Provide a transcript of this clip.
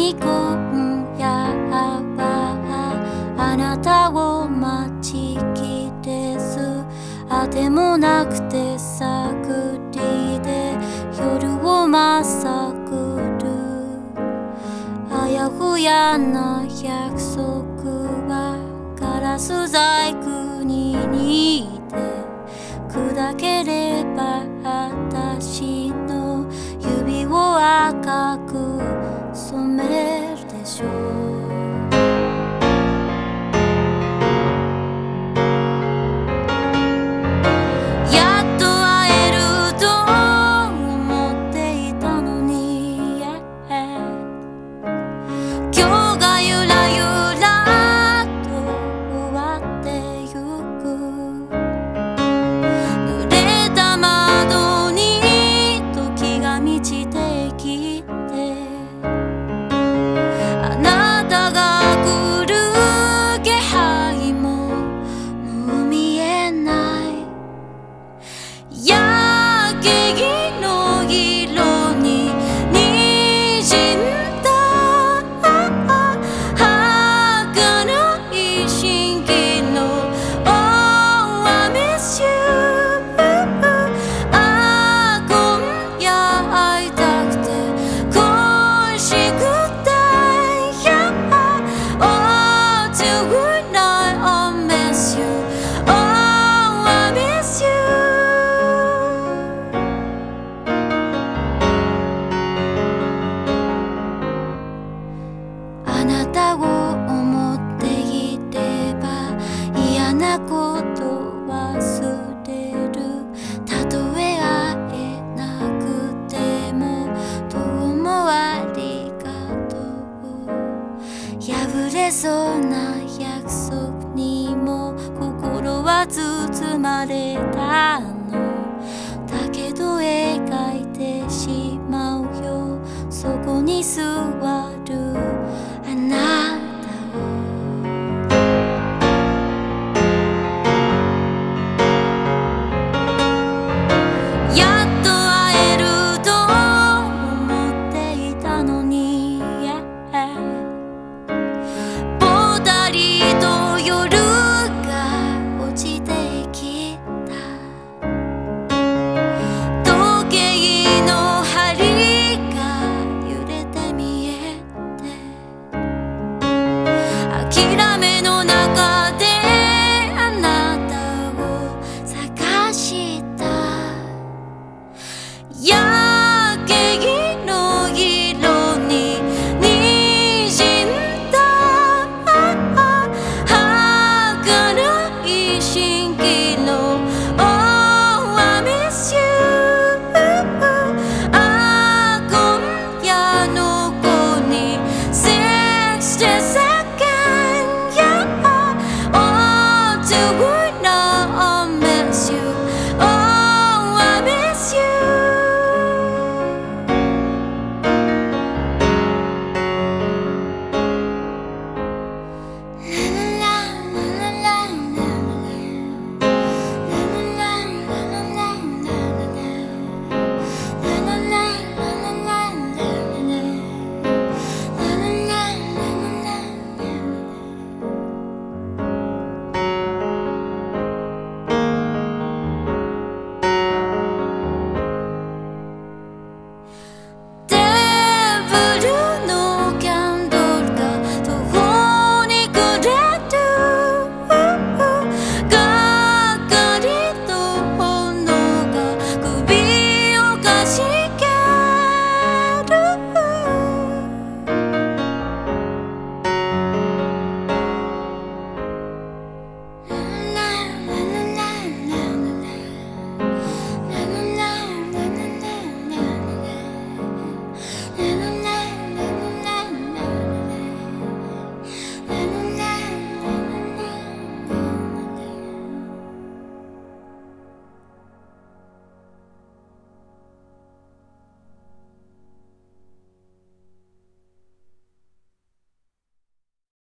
に今夜はあなたを待ちきてす。あてもなくて探りで夜をまさぐる。あやふやな約束はガラス細工に似て砕ければ私の指を赤く染めるでしょう。あなたを思っていれば嫌なこと忘れる。たとえ会えなくてもどうもありがとう。破れそうな約束にも心は包まれた。